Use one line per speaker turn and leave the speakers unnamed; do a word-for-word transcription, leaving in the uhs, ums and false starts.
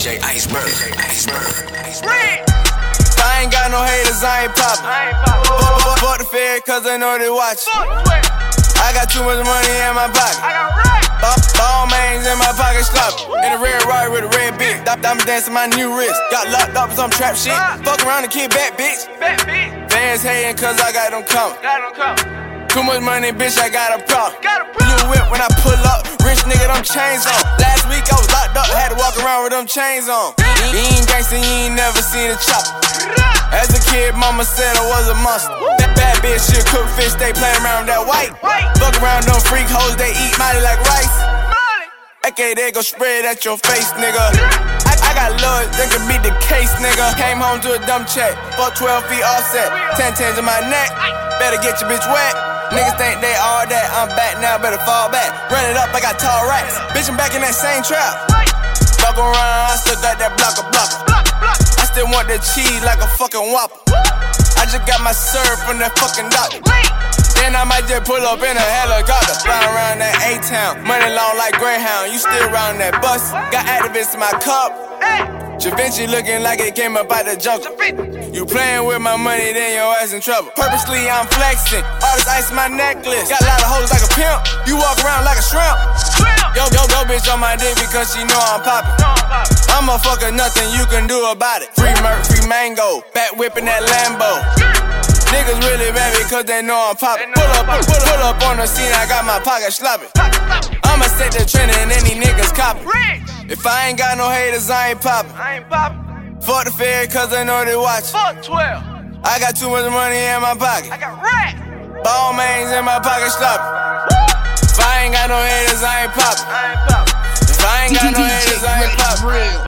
J Iceberg. Iceberg.
If I ain't got no haters, I ain't poppin'. Fuck, fuck the fair, cause they know they watchin'. I got too much money in my pocket. Ball, ball mains in my pocket, sloppy. In a red ride with a red bitch. Diamond dancing my new wrist. Got locked up with some trap shit. Fuck around and kid back, bitch. Fans hating cause I got them coming. Too much money, bitch, I got a problem. Blue whip when I pull up. Rich nigga, them chains on. Last week I was locked up, had to walk around with them chains on. You ain't gangsta, you ain't never seen a chopper. As a kid, mama said I was a monster. That bad bitch shit cook fish, they playin' around with that white. Fuck around them freak hoes, they eat mighty like rice. Okay, they gon' spread at your face, nigga. I, I got love, that could be the case, nigga. Came home to a dumb check, fuck twelve feet offset. Ten tens in my neck, better get your bitch wet. Niggas think they all that, I'm back now, better fall back. Run it up, I got tall racks. Bitch, I'm back in that same trap. Fuck around, I still got that blocker blocker. I still want that cheese like a fucking Whopper. I just got my syrup from that fucking doctor. Then I might just pull up in a helicopter. Fly around that A-town, money long like Greyhound. You still round that bus, got activists in my cup. Javinci looking like it came up out the jungle. You playing with my money, then your ass in trouble. Purposely I'm flexing, all this ice in my necklace. Got a lot of hoes like a pimp, you walk around like a shrimp. Yo, yo, yo, bitch on my dick because she know I'm poppin'. I'm a fucker, nothing you can do about it. Free Merc, free mango, back whipping that Lambo. Niggas really mad because they know I'm poppin'. Pull up, pull, pull up on the scene, I got my pocket sloppy. I'ma set the trend and any niggas copy. If I ain't got no haters, I ain't poppin'. Fuck the fair, cause they know they watchin'.
Fuck twelve.
I got too much money in my pocket.
I got racks.
Ball mains in my pocket sloppy. If I ain't got no haters, I ain't poppin'.
I ain't poppin'.
If I ain't got no haters, I ain't poppin'.